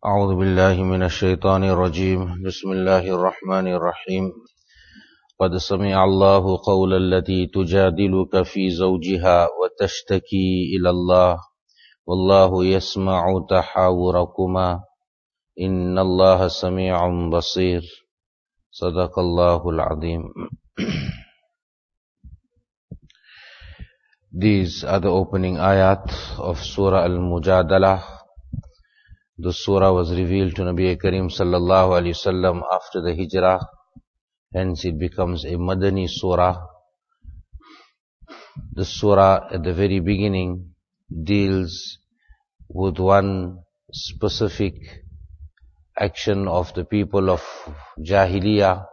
أعوذ بالله من الشيطان الرجيم بسم الله الرحمن الرحيم قد سمع الله قول التي تجادلك في زوجها وتشتكي إلى الله والله يسمع تحاوركما إن الله سميع بصير صدق الله العظيم. These are the opening ayat of Surah Al-Mujadalah. The surah was revealed to Nabi Karim sallallahu alayhi wasallam after the hijrah, hence it becomes a Madani surah. The surah at the very beginning deals with one specific action of the people of Jahiliyyah,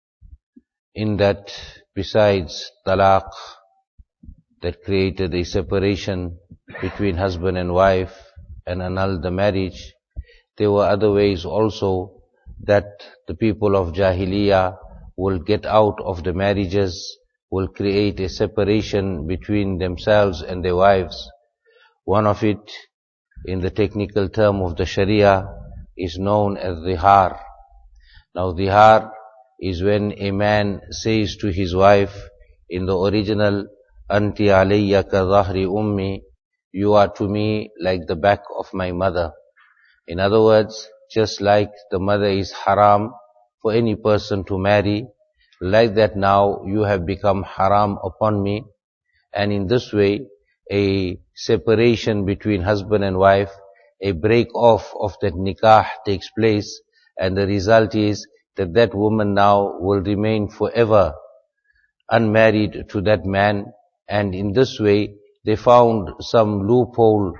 in that besides talaq that created a separation between husband and wife and annulled the marriage, there were other ways also that the people of Jahiliyyah will get out of the marriages, will create a separation between themselves and their wives. One of it, in the technical term of the Sharia, is known as dhihar. Now dhihar is when a man says to his wife, in the original, Anti alayya ka dhahri ummi, you are to me like the back of my mother. In other words, just like the mother is haram for any person to marry, like that now you have become haram upon me. And in this way, a separation between husband and wife, a break off of that nikah takes place, and the result is that that woman now will remain forever unmarried to that man. And in this way, they found some loophole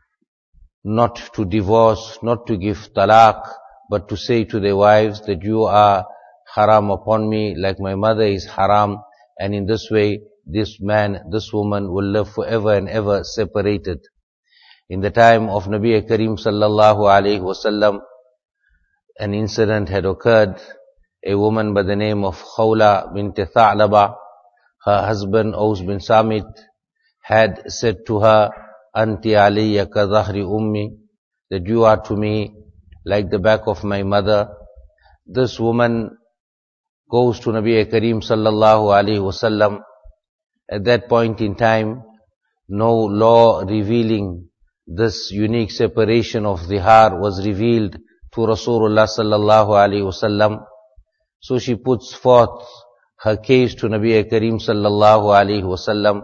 not to divorce, not to give talaq, but to say to their wives that you are haram upon me like my mother is haram. And in this way, this man, this woman will live forever and ever separated. In the time of Nabi Karim sallallahu alayhi wasallam, an incident had occurred. A woman by the name of Khawla bint Tha'laba, her husband Aus bin Samit, had said to her, Anti alayya ka dhahri ummi, that you are to me like the back of my mother. This woman goes to Nabi Karim sallallahu alayhi wasallam. At that point in time, no law revealing this unique separation of dhihar was revealed to Rasulullah sallallahu alayhi wasallam. So she puts forth her case to Nabi Karim sallallahu alayhi wasallam,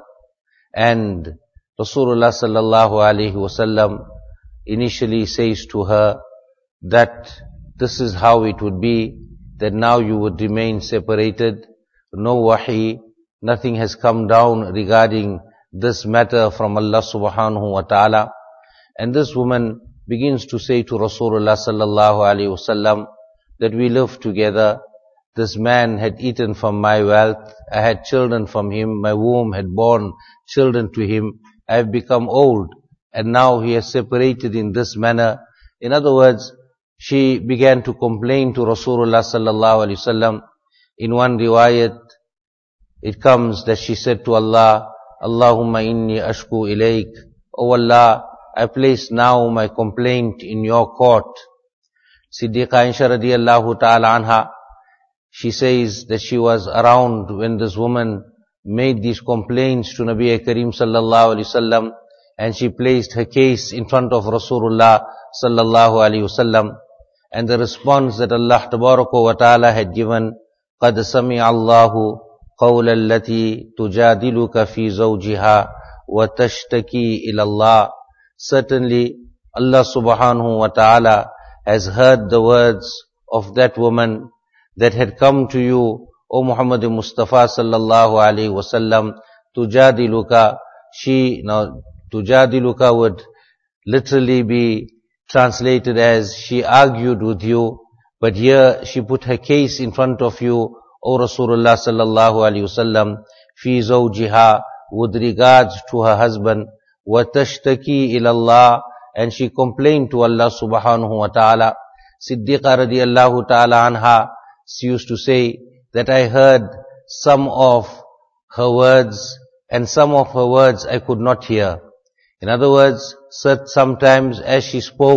and Rasulullah sallallahu alayhi wasallam initially says to her that this is how it would be, that now you would remain separated. No wahi, nothing has come down regarding this matter from Allah subhanahu wa ta'ala. And this woman begins to say to Rasulullah sallallahu alayhi wasallam that we live together. This man had eaten from my wealth, I had children from him, my womb had borne children to him, I have become old, and now he has separated in this manner. In other words, she began to complain to Rasulullah sallallahu alaihi wasallam. In one riwayat, it comes that she said to Allah, Allahumma inni ashku ilayk, O Allah, I place now my complaint in your court. Siddiqa Aisha radiyallahu ta'ala anha, she says that she was around when this woman made these complaints to Nabi Karim sallallahu alaihi wasallam, and she placed her case in front of Rasulullah sallallahu alaihi wasallam. And the response that Allah tabaraka wa ta'ala had given, قَدْ سَمِعَ اللَّهُ قَوْلَ الَّتِي تُجَادِلُكَ فِي زَوْجِهَا وَتَشْتَكِي إِلَى اللَّهِ. Certainly, Allah subhanahu wa ta'ala has heard the words of that woman that had come to you, O Muhammad Mustafa sallallahu alayhi wasallam, tujadiluka. Now tujadiluka would literally be translated as she argued with you, but here she put her case in front of you, O Rasulullah sallallahu alayhi wasallam, fi zawjiha, with regards to her husband, wa tashtaki ila Allah, and she complained to Allah subhanahu wa ta'ala. Siddiqa radiyallahu ta'ala anha, she used to say that I heard some of her words, and some of her words I could not hear. In other words, sometimes as she spoke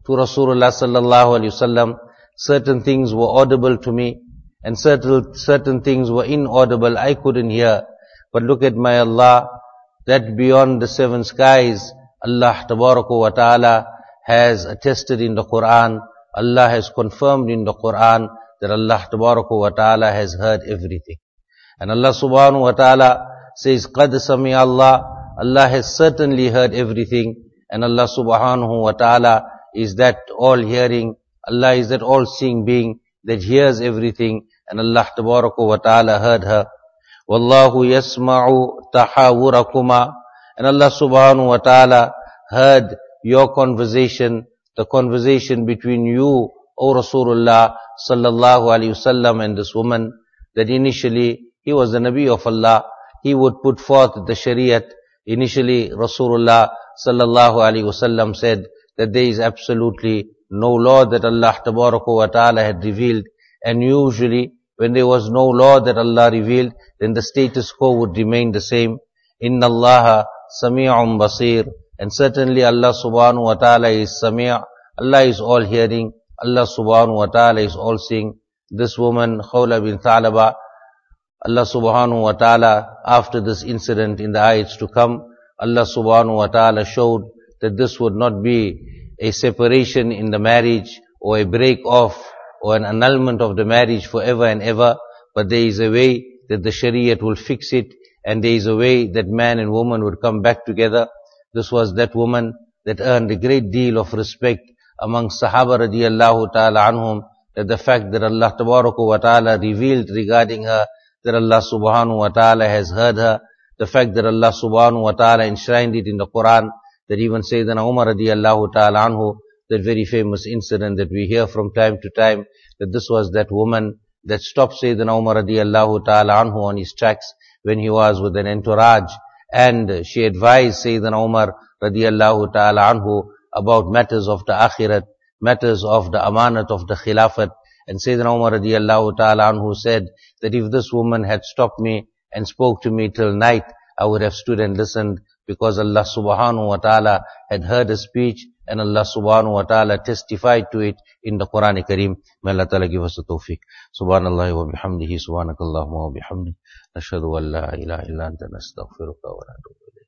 to Rasulullah sallallahu alaihi wasallam. Certain things were audible to me, and certain things were inaudible. I couldn't hear. But look at my Allah, that beyond the seven skies, Allah tabaraka wa ta'ala has attested in the Quran, Allah has confirmed in the Quran that Allah tabaraka wa ta'ala has heard everything. And Allah subhanahu wa ta'ala says, قَدْ سَمِعَ Allah, Allah has certainly heard everything. And Allah subhanahu wa ta'ala is that all hearing, Allah is that all seeing being that hears everything. And Allah tabaraka wa ta'ala heard her. Wallahu yasma'u tahawurakuma. And Allah subhanahu wa ta'ala heard your conversation, the conversation between you, O Rasulullah sallallahu alayhi wasallam, and this woman, that initially he was the Nabi of Allah. He would put forth the Shariat. Initially Rasulullah sallallahu alayhi wasallam said that there is absolutely no law that Allah tabaraka wa ta'ala had revealed. And usually when there was no law that Allah revealed, then the status quo would remain the same. Inna Allaha sami'un basir. And certainly Allah subhanahu wa ta'ala is sami'. Allah is all hearing. Allah subhanahu wa ta'ala is all seeing. This woman, Khawla bin Thalaba, Allah subhanahu wa ta'ala, after this incident in the ayats to come, Allah subhanahu wa ta'ala showed that this would not be a separation in the marriage, or a break off, or an annulment of the marriage forever and ever, but there is a way that the Shariat will fix it, and there is a way that man and woman would come back together. This was that woman that earned a great deal of respect among Sahaba radiyallahu ta'ala anhum, that the fact that Allah tabaraka wa ta'ala revealed regarding her, that Allah subhanahu wa ta'ala has heard her, the fact that Allah subhanahu wa ta'ala enshrined it in the Quran, that even Sayyidina Umar radiyallahu ta'ala anhu, that very famous incident that we hear from time to time, that this was that woman that stopped Sayyidina Umar radiyallahu ta'ala anhu on his tracks when he was with an entourage, and she advised Sayyidina Umar radiyallahu ta'ala anhu about matters of the akhirat, matters of the amanat of the khilafat. And Sayyidina Umar radiyallahu ta'ala anhu said that if this woman had stopped me and spoke to me till night, I would have stood and listened, because Allah subhanahu wa ta'ala had heard her speech, and Allah subhanahu wa ta'ala testified to it in the Quran Kareem. May Allah ta'ala give us the tawfiq. Subhanallah wa bihamdihi, subhanakallahumma wa bihamdihi, nashhadu an la ilaha illa anta nastaghfiruka wa natubu ilayk.